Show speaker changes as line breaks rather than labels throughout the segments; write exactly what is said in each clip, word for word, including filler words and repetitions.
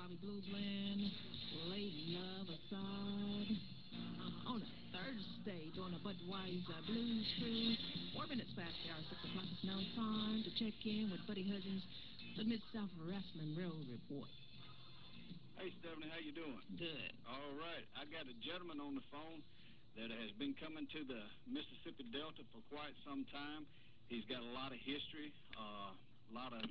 Bobby Blue Blend, Lady Love Assad. Uh, on a Thursday during a Budweiser Blues Cruise. Four minutes past the hour, six o'clock is now time to check in with Buddy Huggins, the Mid-South Wrestling Railroad Report.
Hey, Stephanie, how you doing?
Good.
All right. I got a gentleman on the phone that has been coming to the Mississippi Delta for quite some time. He's got a lot of history, uh, a lot of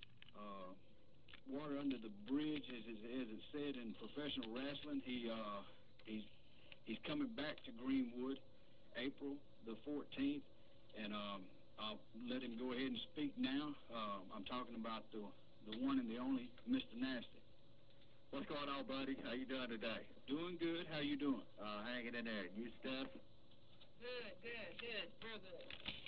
uh, water under the bridge, as, as, as it said in professional wrestling. He uh, he's he's coming back to Greenwood, April the fourteenth, and um, I'll let him go ahead and speak now. Uh, I'm talking about the the one and the only Mister Nasty.
What's going on, buddy? How you doing today?
Doing good. How you doing?
Uh, hanging in there. And you, Steph?
Good, good, good, real good.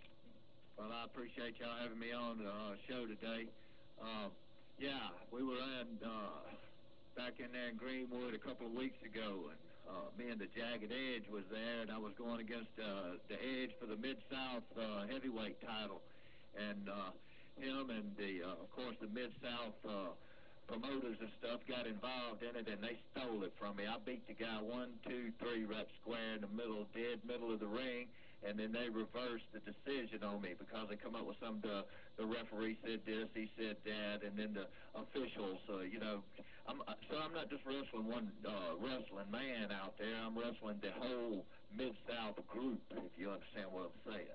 Well, I appreciate y'all having me on the uh, show today. Uh, yeah, we were in, uh, back in there in Greenwood a couple of weeks ago, and uh, me and the Jagged Edge was there, and I was going against uh, the Edge for the Mid-South uh, heavyweight title. And uh, him and, the, uh, of course, the Mid-South uh, promoters and stuff got involved in it, and they stole it from me. I beat the guy one, two, three reps square in the middle, dead middle of the ring, and then they reversed the decision on me because they come up with some, the, the referee said this, he said that, and then the officials, uh, you know, I'm, so I'm not just wrestling one uh, wrestling man out there, I'm wrestling the whole Mid-South group, if you understand what I'm saying.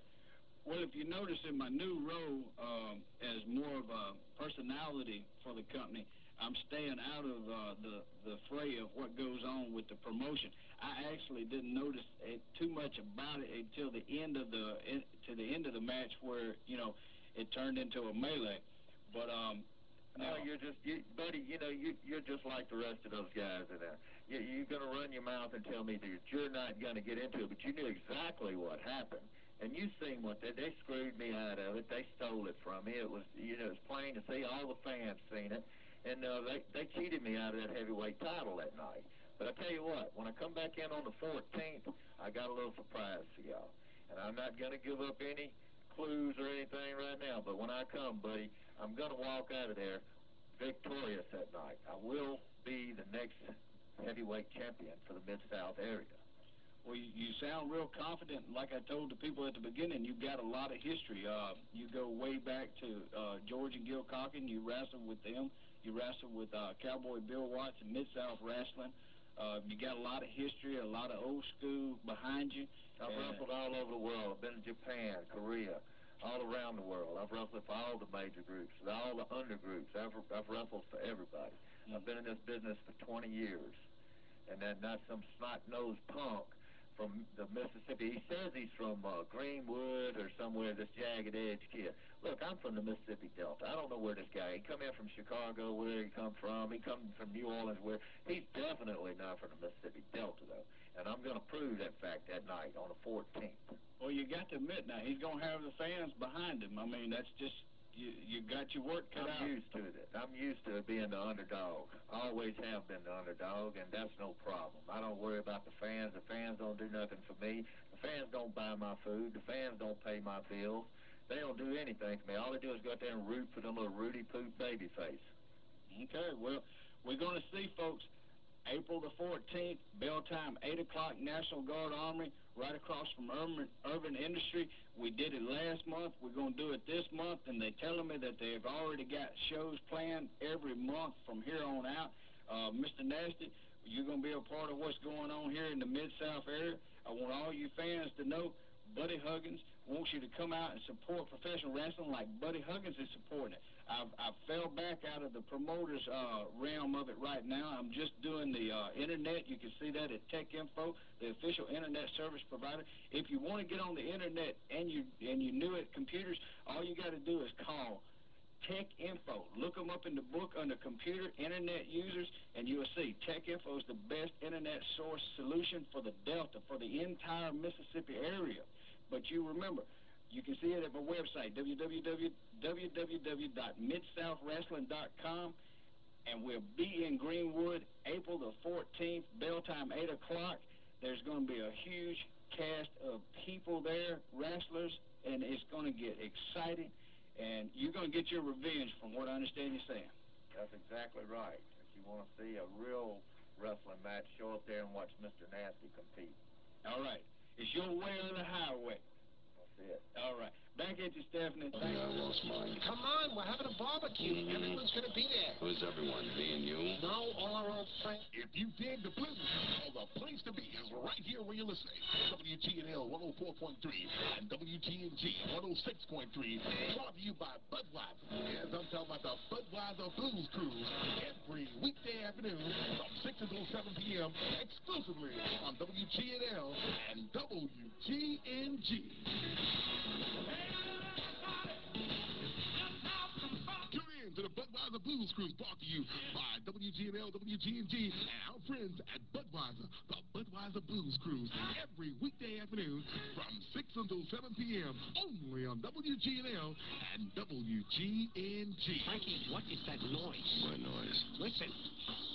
Well, if you notice in my new role um, as more of a personality for the company, I'm staying out of uh, the, the fray of what goes on with the promotion. I actually didn't notice it, too much about it until the end of the in, to the end of the match where, you know, it turned into a melee. But um,
no, you're just, you, buddy, you know, you, you're just like the rest of those guys in there. You, you're going to run your mouth and tell me that you're not going to get into it, but you knew exactly what happened. And you seen what they, they screwed me out of it. They stole it from me. It was, you know, it was plain to see. All the fans seen it. And uh, they, they cheated me out of that heavyweight title that night. But I tell you what, when I come back in on the fourteenth, I got a little surprise for y'all. And I'm not going to give up any clues or anything right now. But when I come, buddy, I'm going to walk out of there victorious that night. I will be the next heavyweight champion for the Mid-South area.
Well, you, you sound real confident. Like I told the people at the beginning, you've got a lot of history. Uh, you go way back to uh, George and Gil Cocken. You wrestled with them. You wrestled with uh, Cowboy Bill Watts and Mid-South Wrestling. Uh, you got a lot of history, a lot of old school behind you.
I've
uh,
wrestled all over the world. I've been to Japan, Korea, all around the world. I've wrestled for all the major groups, all the under groups. I've, I've wrestled for everybody. Mm-hmm. I've been in this business for twenty years. And then not some snot-nosed punk from the Mississippi. He says he's from uh, Greenwood or somewhere, this Jagged Edge kid. Look, I'm from the Mississippi Delta. I don't know where this guy, he come in from Chicago, where he come from. He come from New Orleans, where, he's definitely not from the Mississippi Delta, though. And I'm going to prove that fact that night on the fourteenth.
Well, you got to admit now, he's going to have the fans behind him. I mean, that's just, you, you got your work cut
I'm
out.
I'm used to it. I'm used to being the underdog. I always have been the underdog, and that's no problem. I don't worry about the fans. The fans don't do nothing for me. The fans don't buy my food. The fans don't pay my bills. They don't do anything for me. All they do is go out there and root for them little Rudy Poop baby face.
Okay, well, we're going to see, folks, April the fourteenth, bell time, eight o'clock, National Guard Armory, right across from Urban, Urban Industry. We did it last month. We're going to do it this month, and they're telling me that they've already got shows planned every month from here on out. Uh, Mister Nasty, you're going to be a part of what's going on here in the Mid-South area. I want all you fans to know Buddy Huggins wants you to come out and support professional wrestling like Buddy Huggins is supporting it. I've, I've fell back out of the promoter's uh, realm of it right now. I'm just doing the uh, internet. You can see that at Tech Info, the official internet service provider. If you want to get on the internet and you and you're new at computers, all you got to do is call Tech Info. Look them up in the book under computer internet users, and you'll see Tech Info is the best internet source solution for the Delta, for the entire Mississippi area. But you remember, you can see it at my website, w w w dot mid south wrestling dot com, and we'll be in Greenwood April the fourteenth, bell time eight o'clock. There's going to be a huge cast of people there, wrestlers, and it's going to get exciting. And you're going to get your revenge from what I understand you're saying.
That's exactly right. If you want to see a real wrestling match, show up there and watch Mister Nasty compete.
All right. It's your way or the highway.
That's it.
All right. Back at you, Stephanie.
Yeah, I lost mine.
Come on, we're having a barbecue.
Mm-hmm.
Everyone's going to be there.
Who's everyone? Me and you?
No, all our old friends.
If you dig the blues, well, the place to be is right here where you're listening. W G N L one oh four point three and W G N G one oh six point three. Brought to you by Budweiser. Yes, I'm talking about the Budweiser Blues Cruise. Every weekday afternoon from six until seven p m exclusively on W G N L and W G N G. Tune in to the Budweiser Blues Cruise, brought to you by W G N L, W G N G, and our friends at Budweiser, the Budweiser Blues Cruise, every weekday afternoon from six until seven p m only on W G N L and W G N G.
Frankie, what is that noise?
My noise.
Listen.